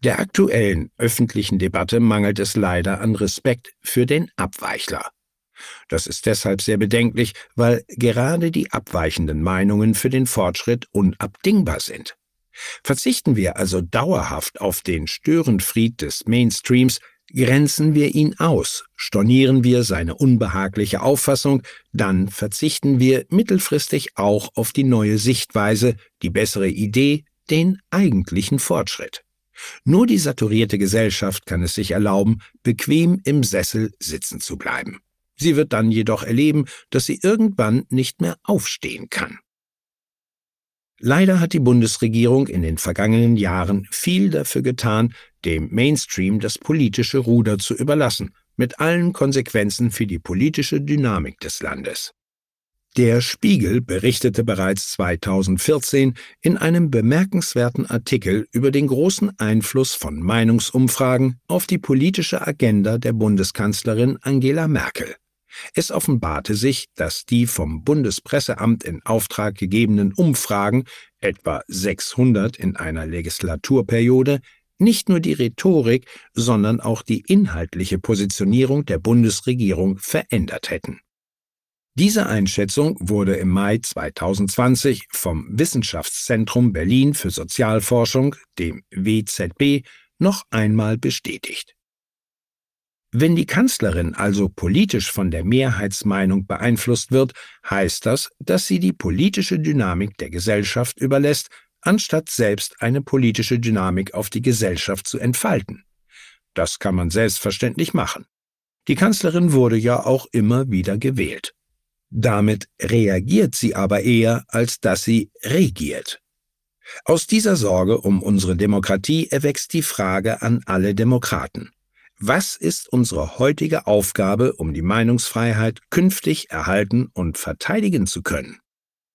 Der aktuellen öffentlichen Debatte mangelt es leider an Respekt für den Abweichler. Das ist deshalb sehr bedenklich, weil gerade die abweichenden Meinungen für den Fortschritt unabdingbar sind. Verzichten wir also dauerhaft auf den Störenfried des Mainstreams, grenzen wir ihn aus, stornieren wir seine unbehagliche Auffassung, dann verzichten wir mittelfristig auch auf die neue Sichtweise, die bessere Idee, den eigentlichen Fortschritt. Nur die saturierte Gesellschaft kann es sich erlauben, bequem im Sessel sitzen zu bleiben. Sie wird dann jedoch erleben, dass sie irgendwann nicht mehr aufstehen kann. Leider hat die Bundesregierung in den vergangenen Jahren viel dafür getan, dem Mainstream das politische Ruder zu überlassen, mit allen Konsequenzen für die politische Dynamik des Landes. Der Spiegel berichtete bereits 2014 in einem bemerkenswerten Artikel über den großen Einfluss von Meinungsumfragen auf die politische Agenda der Bundeskanzlerin Angela Merkel. Es offenbarte sich, dass die vom Bundespresseamt in Auftrag gegebenen Umfragen, etwa 600 in einer Legislaturperiode, nicht nur die Rhetorik, sondern auch die inhaltliche Positionierung der Bundesregierung verändert hätten. Diese Einschätzung wurde im Mai 2020 vom Wissenschaftszentrum Berlin für Sozialforschung, dem WZB, noch einmal bestätigt. Wenn die Kanzlerin also politisch von der Mehrheitsmeinung beeinflusst wird, heißt das, dass sie die politische Dynamik der Gesellschaft überlässt, anstatt selbst eine politische Dynamik auf die Gesellschaft zu entfalten. Das kann man selbstverständlich machen. Die Kanzlerin wurde ja auch immer wieder gewählt. Damit reagiert sie aber eher, als dass sie regiert. Aus dieser Sorge um unsere Demokratie erwächst die Frage an alle Demokraten. Was ist unsere heutige Aufgabe, um die Meinungsfreiheit künftig erhalten und verteidigen zu können?